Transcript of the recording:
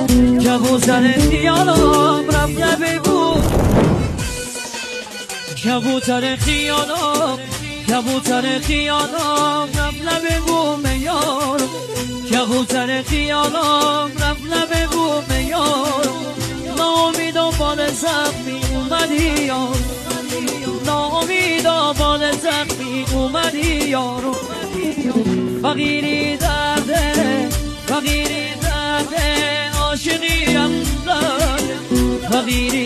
کبوتر خیالم رفت بگو کبوتر خیالم کبوتر خیالم رفت بگو میار کبوتر خیالم رفت بگو میار ناامیدم بال زخمی اومدی یار ناامیدم بال زخمی اومدی یارو فقیری درده فقیری درده عاشقیم درده فقیری